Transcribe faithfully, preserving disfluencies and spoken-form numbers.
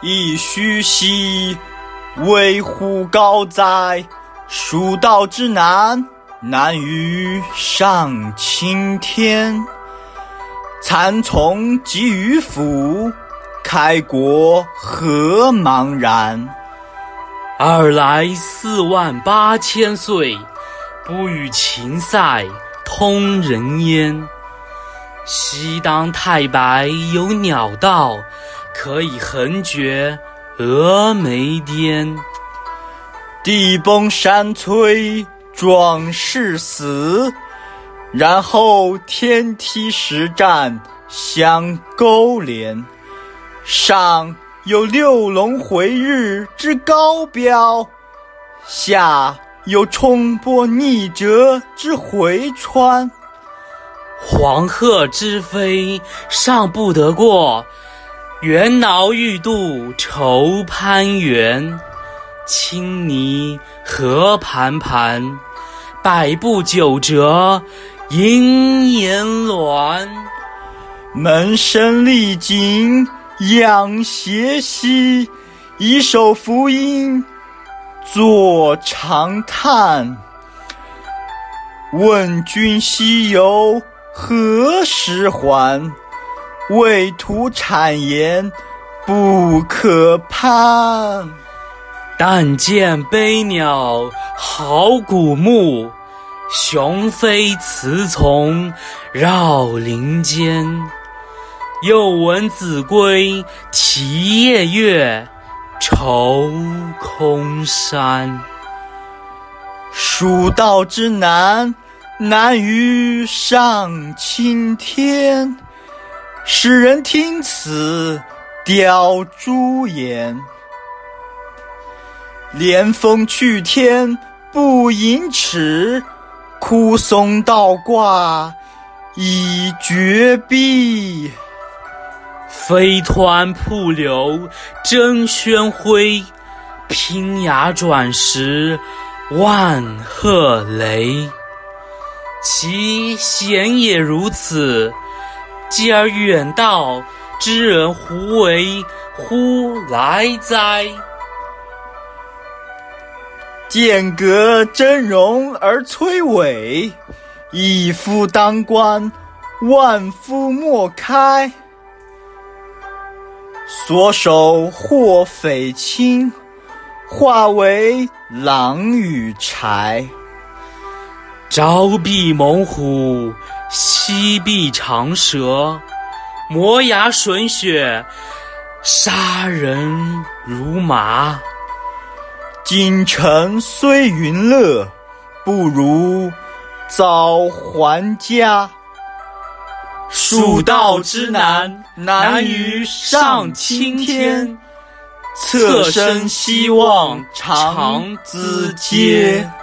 亦须兮，危乎高哉！蜀道之难，难于上青天。蚕丛及鱼凫，开国何茫然！ 尔来四万八千岁，不与秦塞通人烟。西当太白有鸟道，可以横绝峨眉巅。 地崩山摧，壮士死，然后天梯石栈相勾连。上有六龙回日之高标，下有冲波逆折之回川。 黄鹤之飞尚不得过，猿猱欲度愁攀援。青泥何盘盘，百步九折莺言鸾。 门生丽景仰斜兮，以手扶阴作长叹。问君西游何时还？为图谗言不可攀。 但见悲鸟号古木，雄飞雌从绕林间。又闻子规啼夜月，愁空山。 蜀道之难，难于上青天。使人听此凋朱颜。连峰去天不盈尺，枯松倒挂已绝壁。 飞湍瀑流争喧辉，拼崖转石万壑雷。其险也如此，继而远道之人胡为乎来哉？ 剑阁峥嵘而崔嵬，一夫当关，万夫莫开。所守或匪轻，化为狼与豺。 朝避猛虎，夕避长蛇，磨牙吮血，杀人如麻。 京城虽云乐，不如早还家。 蜀道之难，难于上青天。 侧身西望长淄街。